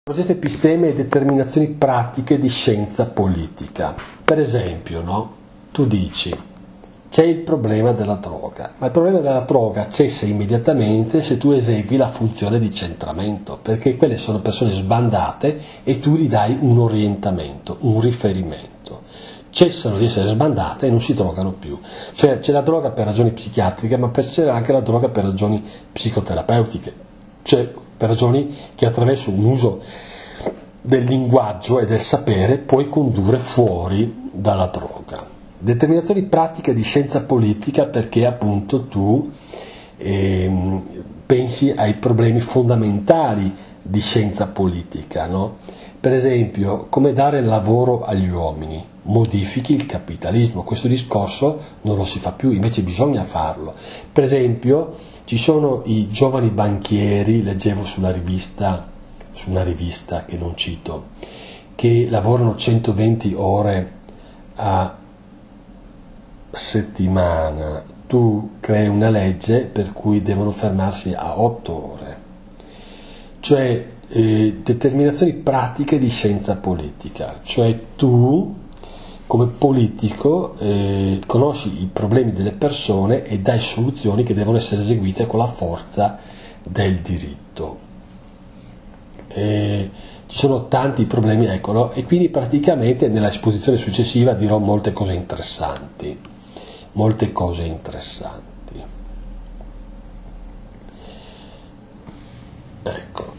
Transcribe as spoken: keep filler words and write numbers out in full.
Progetto episteme e determinazioni pratiche di scienza politica. Per esempio, no? Tu dici, c'è il problema della droga, ma il problema della droga cessa immediatamente se tu esegui la funzione di centramento, perché quelle sono persone sbandate e tu gli dai un orientamento, un riferimento. Cessano di essere sbandate e non si drogano più. Cioè c'è la droga per ragioni psichiatriche, ma c'è anche la droga per ragioni psicoterapeutiche, cioè per ragioni che attraverso un uso del linguaggio e del sapere puoi condurre fuori dalla droga. Determinazioni pratiche di scienza politica perché appunto tu eh, pensi ai problemi fondamentali di scienza politica, no? Per esempio, come dare lavoro agli uomini, modifichi il capitalismo, questo discorso non lo si fa più, invece bisogna farlo. Per esempio, ci sono i giovani banchieri, leggevo sulla rivista, su una rivista che non cito, che lavorano centoventi ore a settimana, tu crei una legge per cui devono fermarsi a otto ore, cioè eh, determinazioni pratiche di scienza politica, cioè tu come politico eh, conosci i problemi delle persone e dai soluzioni che devono essere eseguite con la forza del diritto. E ci sono tanti problemi, ecco, no? E quindi praticamente nella esposizione successiva dirò molte cose interessanti, molte cose interessanti. Ecco.